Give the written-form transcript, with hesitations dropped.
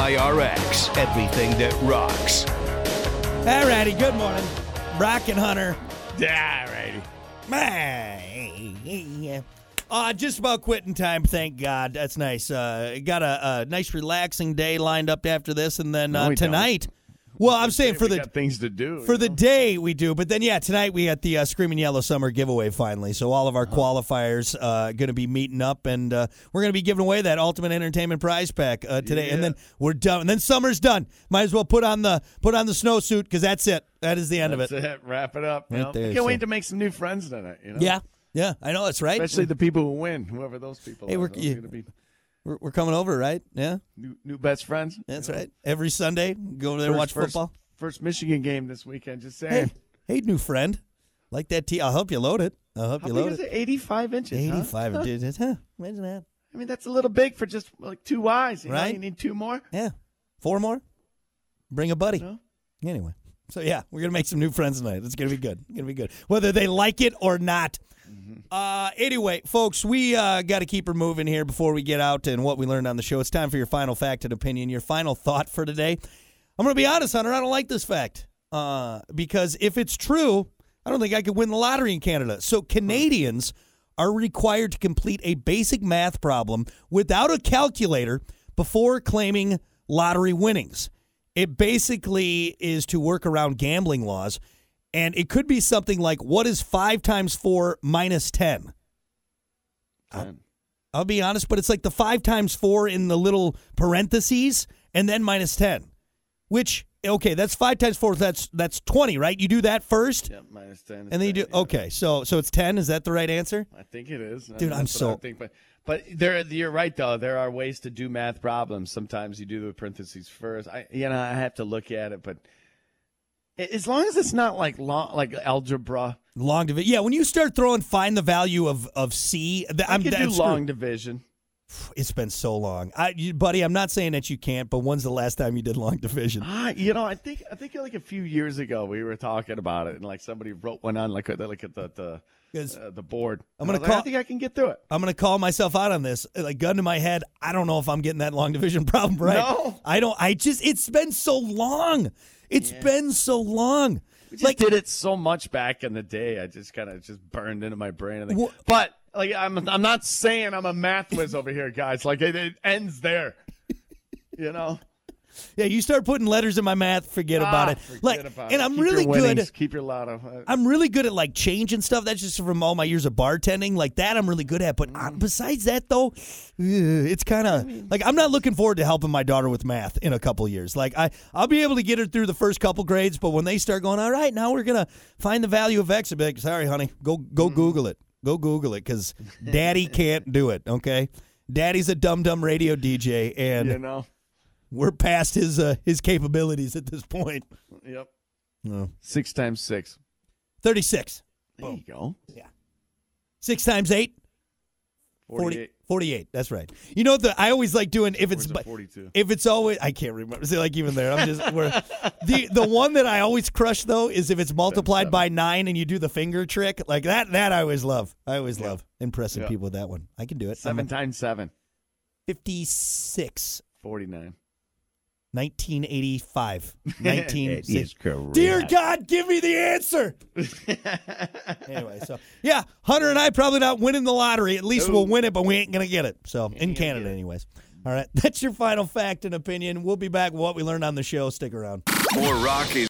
WIRX, everything that rocks. All righty, good morning. Brock and Hunter. Yeah, righty. Just about quitting time, thank God. That's nice. Got a nice relaxing day lined up after this, and then tonight. Well, I'm saying for we got things to do. For the day we do, but then, tonight we got the Screaming Yellow Summer giveaway finally. So all of our qualifiers going to be meeting up, and we're going to be giving away that Ultimate Entertainment prize pack today. And then we're done. And then summer's done. Might as well put on the snowsuit because that's it. That is the end of it. That's it. Wrap it up. Right there, I can't wait to make some new friends tonight. Yeah, I know that's right. Especially the people who win, whoever those people are. We're coming over, right? Yeah. New best friends. That's right. Every Sunday, go over there and watch football. First Michigan game this weekend, just saying. Hey, new friend. Like that tee. I'll help you load it. How big is it? 85 inches, 85 huh? inches. Huh? Imagine that. I mean, that's a little big for just like two eyes. You know? Right. You need two more? Yeah. 4 more? Bring a buddy. No? Anyway. So, we're going to make some new friends tonight. It's going to be good. It's going to be good. Whether they like it or not. Anyway, folks, we got to keep her moving here before we get out and what we learned on the show. It's time for your final fact and opinion, your final thought for today. I'm going to be honest, Hunter, I don't like this fact because if it's true, I don't think I could win the lottery in Canada. So Canadians are required to complete a basic math problem without a calculator before claiming lottery winnings. It basically is to work around gambling laws. And it could be something like, what is 5 times 4 minus 10? 10. I'll be honest, but it's like the 5 times 4 in the little parentheses and then minus 10. Which, okay, that's 5 times 4, that's 20, right? You do that first? Yeah, minus 10. And then you do, okay, so it's 10, is that the right answer? I think it is. Dude, I'm so... But you're right, though. There are ways to do math problems. Sometimes you do the parentheses first. I have to look at it, but... As long as it's not like algebra. Long division. Yeah, when you start find the value of C. I can do long division. It's been so long. Buddy, I'm not saying that you can't, but when's the last time you did long division? I think like a few years ago we were talking about it, and like somebody wrote one on like at the board. I think I can get through it. I'm going to call myself out on this. Like, gun to my head, I don't know if I'm getting that long division problem right. No. I don't. It's been so long. It's been so long. We just did it so much back in the day. I just kind of burned into my brain. But like I'm not saying I'm a math whiz over here, guys. Like it ends there. You know. Yeah, you start putting letters in my math, forget about it. I'm really good. Keep your lotto. I'm really good at like change and stuff. That's just from all my years of bartending. Like that, I'm really good at. But besides that, though, it's kind of like I'm not looking forward to helping my daughter with math in a couple years. Like I'll be able to get her through the first couple grades, but when they start going, all right, now we're gonna find the value of X, I'll be like, sorry, honey, go Google it. Go Google it because Daddy can't do it. Okay, Daddy's a dumb radio DJ, and we're past his capabilities at this point. Yep. 6 times 6. 36. There you go. Yeah. 6 times 8? 48. 48. That's right. You know I always like doing if it's 42. If it's always I can't remember. See, like even there, I'm just the one that I always crush though is if it's multiplied by 9 and you do the finger trick like that. That I always love. I always love impressing people with that one. I can do it. 7 times 7. 56. 49. 1985. 1960. Correct. Dear God, give me the answer. Anyway, so Hunter and I probably not winning the lottery. At least we'll win it, but we ain't gonna get it. So in Canada, anyways. All right, that's your final fact and opinion. We'll be back with what we learned on the show. Stick around. More Rockies.